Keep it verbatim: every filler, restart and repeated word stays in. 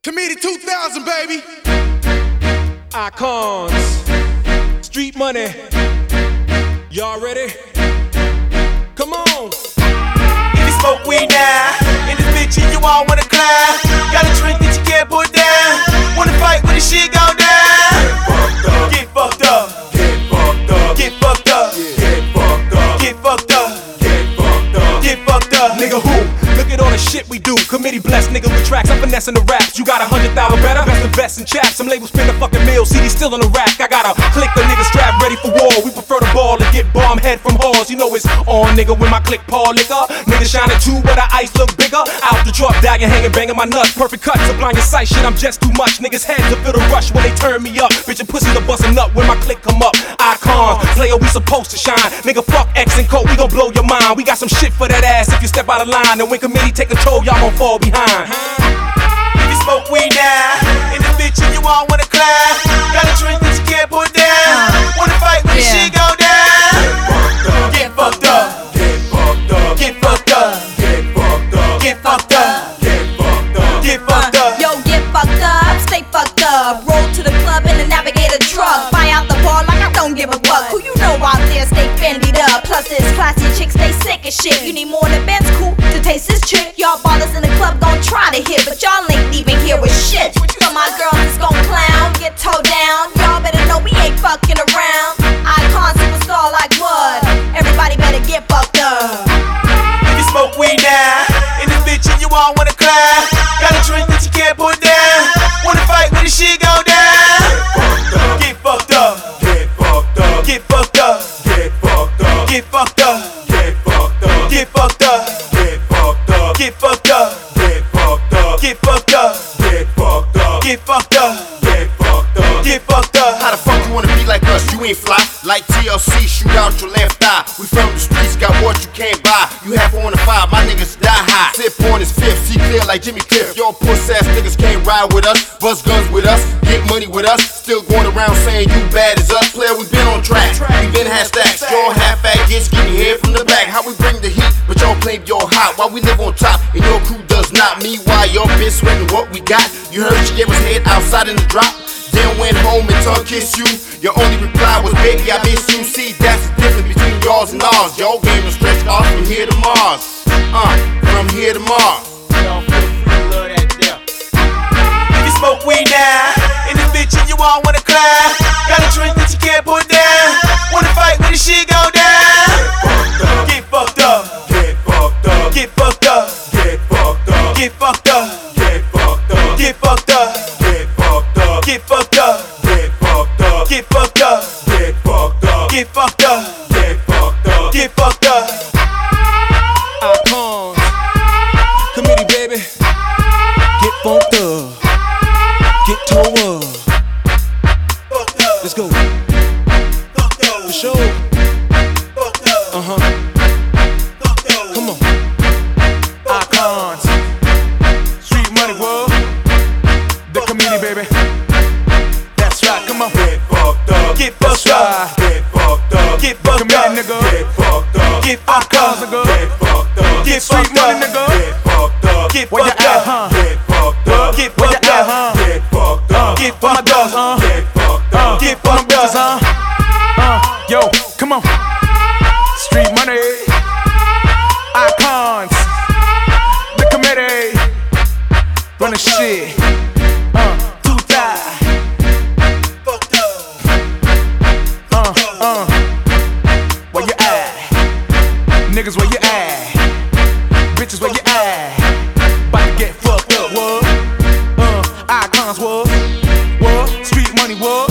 Committee two thousand, baby. Icons, street money. Y'all ready? Come on. If you smoke weed now, in this bitch and you all wanna climb, got a drink that you can't put down, wanna fight when the shit go down. Get fucked up. Get fucked up. Get fucked up. Get fucked up. Get fucked up. Get fucked up. Get fucked up. Nigga who? Look at all the shit we do. Committee blessed nigga with tracks. I'm finessing the raps. You got a hundred thousand better. Best of best and chaps. Some labels spend a fucking meal. C D still on the rack. I got a click the nigga strap ready for war. We prefer the ball to get bomb head from halls. You know it's on nigga when my click Paul liquor. Nigga shining too, but the ice look bigger. Out the drop, dying, hanging, banging my nuts. Perfect cuts, a blind your sight. Shit, I'm just too much. Niggas heads to feel the rush when they turn me up. Bitch and pussies are busting up when my click come up. Icons, player we supposed to shine. Nigga fuck X and Coke, we gon' blow your mind. We got some shit for that ass if you step out of line. And when committee take control, y'all gon' fall behind. If you smoke weed now, in this bitch and you all wanna climb, got a drink that you can't put down, wanna fight when the shit go down. Get fucked up. Get fucked up. Get fucked up. Get fucked up. Get fucked up. Get fucked up. Get fucked up. Yo, get fucked up, stay fucked up. Roll to the club in a Navigator truck. Buy out the bar like I don't give a fuck. Who you know out there stay fended up? Plus this classy chicks stay sick as shit. You need more than Ben's cool to taste this chick. Y'all ballers in the club gon' try to hit, but y'all ain't even here with shit. So my girls is gon' clown, get towed down. Y'all better know we ain't fucking around. Icon superstar like what? Everybody better get fucked up. If you smoke weed now, in this bitch and you all wanna climb, got a drink that you can't put down, wanna fight when the shit go down. Get fucked up. Get fucked up. Get fucked up. Get fucked up. Get fucked up. Get fucked up. Get fucked up. Get fucked up. Get fucked up. Get fucked up. Get fucked up. Get fucked up. Get fucked up. Get fucked up. Get fucked up. How the fuck you wanna be like us? You ain't fly. Like T L C, shoot out your left eye. We from the streets, got what you can't buy. You half on the five, my niggas die high. Sip on his fifth, see clear like Jimmy Cliff. Y'all puss ass niggas can't ride with us, bust guns with us, get money with us. Still going around saying you bad as us. Player, we been on track, we been had stacks. Y'all half faggots, getting head from the back. How we bring the heat, but y'all claim y'all hot. While we live on top, and your crew does not. Meanwhile, y'all been sweating what we got. You heard she gave us head outside in the drop. Then went home and tongue kissed you. Your only reply was, baby, I miss you. See, that's the difference between y'alls and ours. Y'all game to stretch off from here to Mars. Uh, from here to Mars. Y'all feel free to love that there. If you smoke weed now, in this bitch and you all wanna climb, got a drink that you can't put down, wanna fight when the shit go down. Get fucked up. Get fucked up. Get fucked up. Get fucked up. Get fucked up. Get fucked up. Get fucked up. Get fucked up. Get fucked up. Get fucked up. Get fucked up. Get fucked up. Get fucked up. Get fucked up. Get fucked up. Icons, committee baby. Get funked up. Get towed up. Fucked up. Let's go. Fucked up. For sure. Fucked up. Uh huh. Fucked up. Come on. Icons, street money world. The committee baby. That's right. Come on. Get fucked up. Get That's fucked up. right. Get fucked up. Get fucked up. Committee nigga. Get fucked up. Get fucked Icons, up. nigga. Get fucked up. Get Street fucked up. money, nigga. Get fucked up. Get Where you fucked at, up. huh? Get fucked up. Get Where you fucked at, up. huh? Get fucked up. Get Where my fucked dogs, up. huh? Get fucked Uh, up. Get where my fucked bitches, up. huh? Uh, yo, come on. Street money. Icons. The committee. Running shit. Uh, two die. Fucked up. Uh, uh. Where you at? Niggas, where you at? Bitches, where you at? About to get fucked up, what? Uh, icons, what? What? Street money, what?